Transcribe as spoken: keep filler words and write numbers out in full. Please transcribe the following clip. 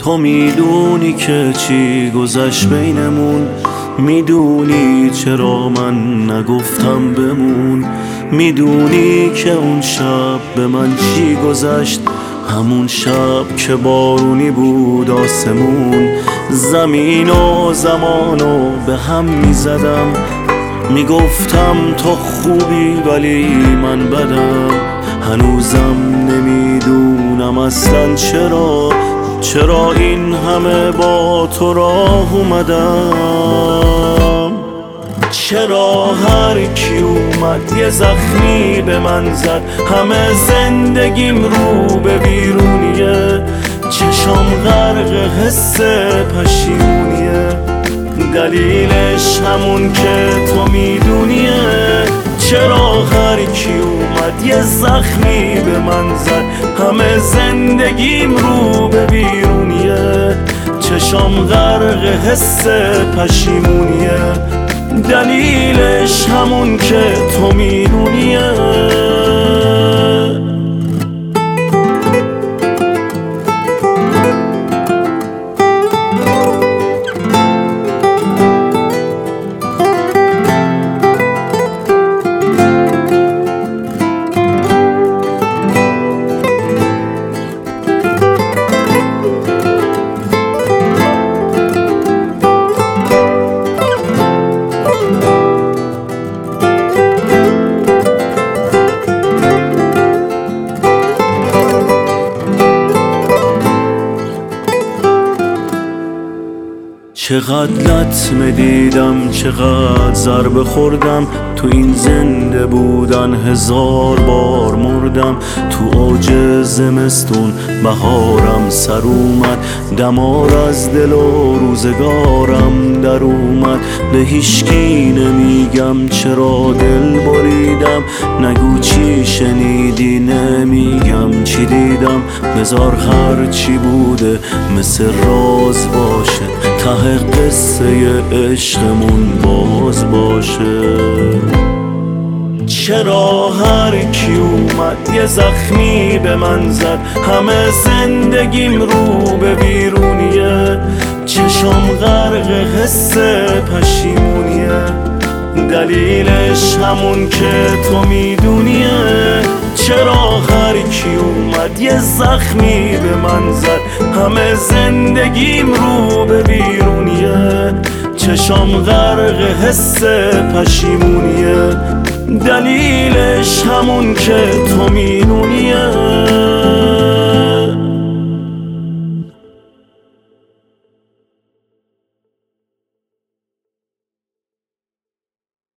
تو میدونی که چی گذشت بینمون، میدونی چرا من نگفتم بمون، میدونی که اون شب به من چی گذشت، همون شب که بارونی بود آسمون، زمین و زمانو به هم میزدم، میگفتم تو خوبی ولی من بدم، هنوزم نمیدونم اصلا چرا چرا این همه با تو راه اومدم، چرا هر کی اومد یه زخمی به من زد، همه زندگیم رو به بیرونیه، چشام غرق حس پشیمونیه، دلیلش همون که تو میدونیه، چرا هر کی اومد یه زخمی به من زد، همه زندگیم رو به بیرونیه، چشام غرق حس پشیمونیه، دلیلش همون که تو میدونیه. چقدر لطمه دیدم، چقدر ضربه خوردم، تو این زنده بودن هزار بار مردم، تو اوج زمستون بهارم سر اومد، دمار از دل و روزگارم در اومد، به هیچکی نمیگم چرا دل بریدم، نگو چی شنیدی نمیگم چی دیدم، بذار هر چی بوده مثل راز باشه، ته قصه عشقمون باز باشه، چرا هر کی اومد یه زخمی به من زد، همه زندگیم رو به بیرونیه، چشام غرق حس پشیمونیه، دلیلش همون که تو میدونیه، چرا هر کی اومد یه زخمی به من زد، همه زندگیم رو به بیرونیه، چشام غرق حس پشیمونیه، دلیلش همون که تو میدونیه.